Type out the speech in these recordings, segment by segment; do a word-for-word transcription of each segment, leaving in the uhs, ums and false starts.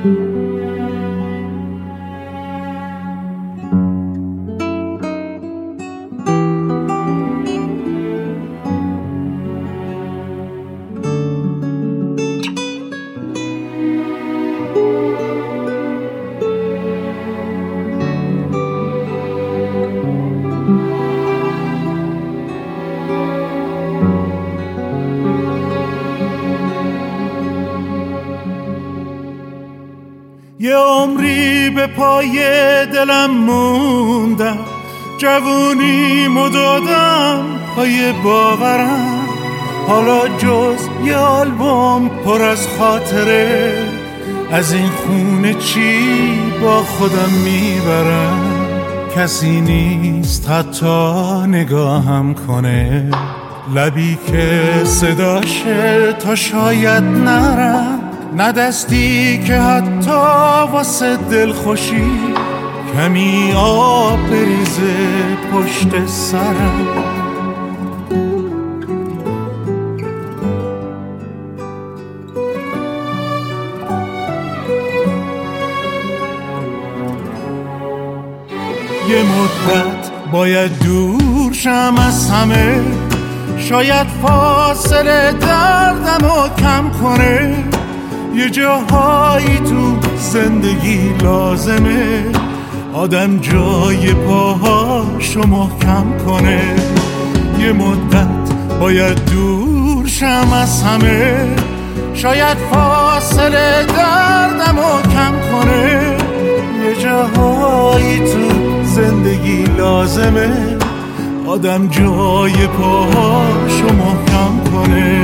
یه عمری به پای دلم موندم، جوونیمو دادم پای باورم، حالا جز یه آلبوم پر از خاطره، از این خونه چی با خودم میبرم. کسی نیست حتی نگاهم کنه، لبی که صداشه تا شاید نرم، نه دستی که حتی واسه دل خوشی کمی آب بریزه پشت سرم. یه مدت باید دور شم از همه، شاید فاصله دردمو کم کنه، یه جاهایی تو زندگی لازمه آدم جای پاهاشو محکم کنه. یه مدت باید دور شم از همه، شاید فاصله دردمو کم کنه، یه جاهایی تو زندگی لازمه آدم جای پاهاشو محکم کنه.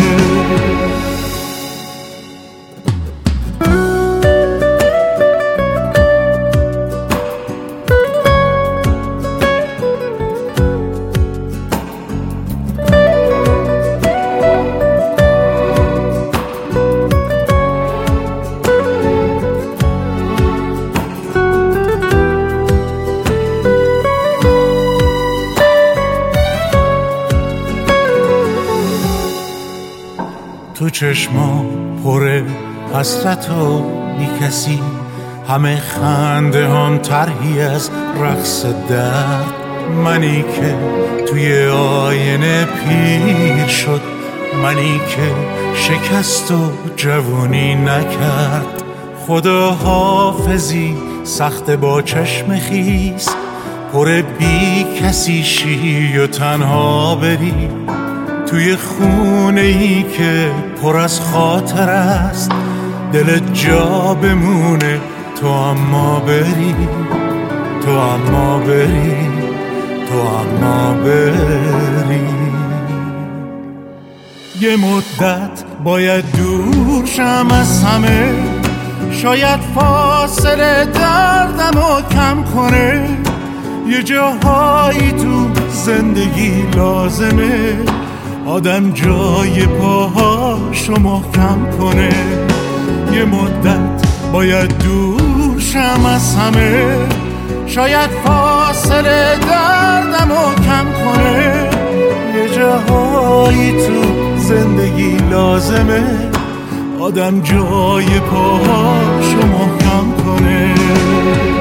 تو چشما پر حسرت و بی کسی، همه خنده هم طرحی از رقص درد، منی که توی آینه پیر شد، منی که شکست و جوونی نکرد. خدا حافظی سخت با چشم خیس، پر بی کسی شی و تنها بری، توی خونه ای که پر از خاطر است، دلت جا بمونه تو اما بری، تو اما بری، تو اما بری. یه مدت باید دور شم از همه، شاید فاصله دردمو کم کنه، یه جاهایی تو زندگی لازمه آدم جای پاهاشو محکم کنه. یه مدت باید دور شم از همه، شاید فاصله دردمو کم کنه، یه جاهایی تو زندگی لازمه آدم جای پاهاشو محکم کنه.